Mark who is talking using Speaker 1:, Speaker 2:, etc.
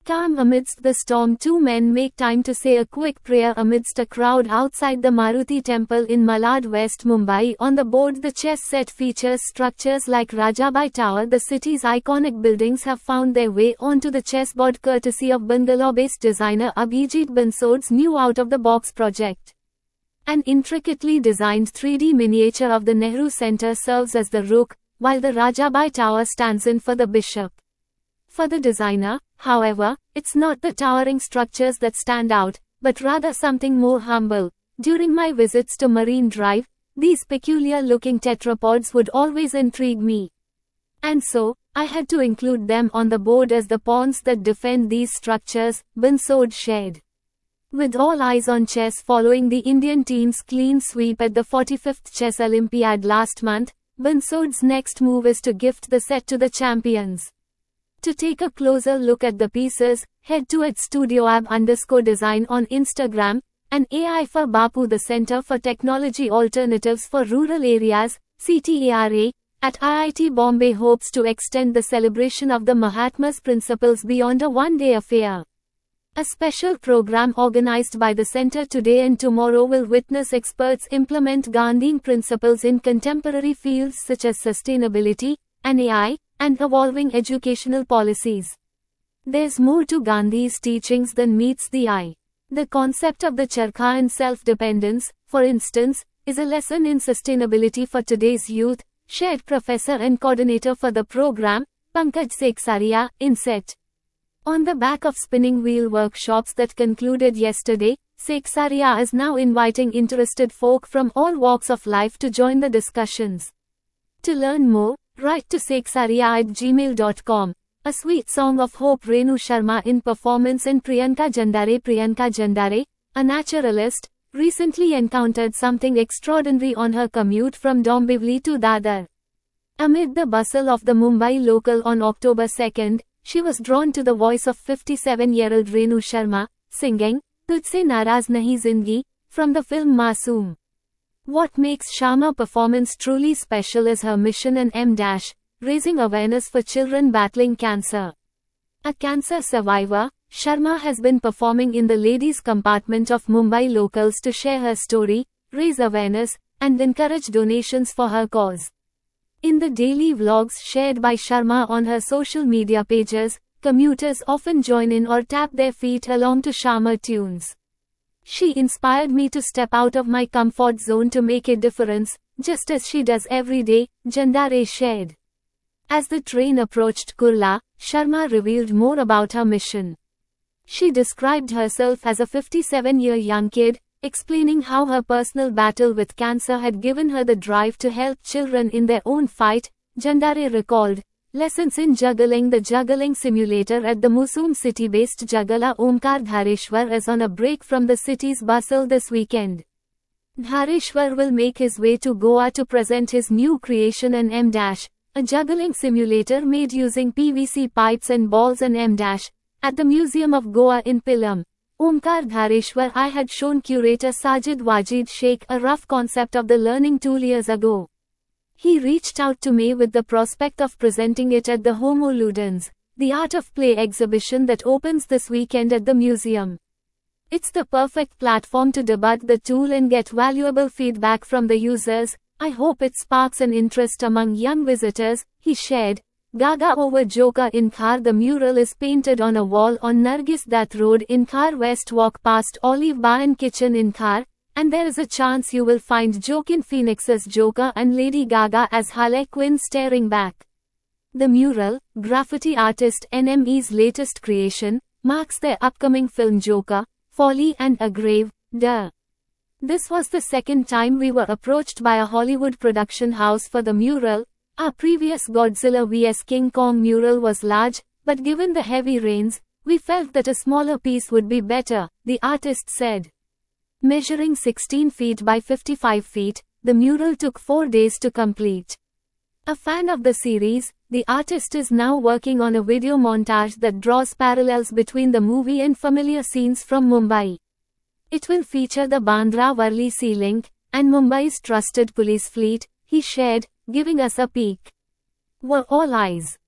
Speaker 1: Calm amidst the storm, two men make time to say a quick prayer amidst a crowd outside the Maruti temple in Malad, West Mumbai. On the board, the chess set features structures like Rajabai Tower. The city's iconic buildings have found their way onto the chessboard courtesy of Bangalore-based designer Abhijit Bansod's new out-of-the-box project. An intricately designed 3D miniature of the Nehru Center serves as the rook, while the Rajabai Tower stands in for the bishop. For the designer, however, it's not the towering structures that stand out, but rather something more humble. During my visits to Marine Drive, these peculiar-looking tetrapods would always intrigue me. And so, I had to include them on the board as the pawns that defend these structures, Bansod shared. With all eyes on chess following the Indian team's clean sweep at the 45th Chess Olympiad last month, Bansod's next move is to gift the set to the champions. To take a closer look at the pieces, head to @studioab_design on Instagram, and AI for Bapu, the Center for Technology Alternatives for Rural Areas, CTARA, at IIT Bombay hopes to extend the celebration of the Mahatma's principles beyond a one-day affair. A special program organized by the center today and tomorrow will witness experts implement Gandhian principles in contemporary fields such as sustainability and AI, and evolving educational policies. There's more to Gandhi's teachings than meets the eye. The concept of the charkha and self-dependence, for instance, is a lesson in sustainability for today's youth, shared professor and coordinator for the program, Pankaj Seksaria, INSET. On the back of spinning wheel workshops that concluded yesterday, Seksaria is now inviting interested folk from all walks of life to join the discussions. To learn more, write to seksaria@gmail.com. A sweet song of hope. Renu Sharma in performance in Priyanka Jandare. Priyanka Jandare, a naturalist, recently encountered something extraordinary on her commute from Dombivli to Dadar. Amid the bustle of the Mumbai local on October 2nd, she was drawn to the voice of 57-year-old Renu Sharma, singing, "Tujhse Naraz Nahi Zindagi," from the film Masoom. What makes Sharma's performance truly special is her mission and raising awareness for children battling cancer. A cancer survivor, Sharma has been performing in the ladies' compartment of Mumbai locals to share her story, raise awareness, and encourage donations for her cause. In the daily vlogs shared by Sharma on her social media pages, commuters often join in or tap their feet along to Sharma tunes. She inspired me to step out of my comfort zone to make a difference, just as she does every day, Jandare shared. As the train approached Kurla, Sharma revealed more about her mission. She described herself as a 57-year young kid, explaining how her personal battle with cancer had given her the drive to help children in their own fight. Jandare recalled, lessons in juggling. The juggling simulator at the Musoom city-based Juggler Omkar Dhareshwar is on a break from the city's bustle this weekend. Dhareshwar will make his way to Goa to present his new creation and a juggling simulator made using PVC pipes and balls and at the Museum of Goa in Pillam. Omkar Dhareshwar. I had shown curator Sajid Wajid Sheikh a rough concept of the learning tool years ago. He reached out to me with the prospect of presenting it at the Homo Ludens, the Art of Play exhibition that opens this weekend at the museum. It's the perfect platform to debut the tool and get valuable feedback from the users. I hope it sparks an interest among young visitors, he shared. Gaga over Joker in Khar. The mural is painted on a wall on Nargis Dutt Road in Khar West. Walk past Olive Bar and Kitchen in Khar, and there is a chance you will find Joaquin Phoenix's Joker and Lady Gaga as Harley Quinn staring back. The mural, graffiti artist NME's latest creation, marks their upcoming film Joker, Folly and a Grave, Duh. This was the second time we were approached by a Hollywood production house for the mural. Our previous Godzilla vs King Kong mural was large, but given the heavy rains, we felt that a smaller piece would be better, the artist said. Measuring 16 feet by 55 feet, the mural took 4 days to complete. A fan of the series, the artist is now working on a video montage that draws parallels between the movie and familiar scenes from Mumbai. It will feature the Bandra-Worli Sea Link, and Mumbai's trusted police fleet, he shared, giving us a peek. Were all eyes.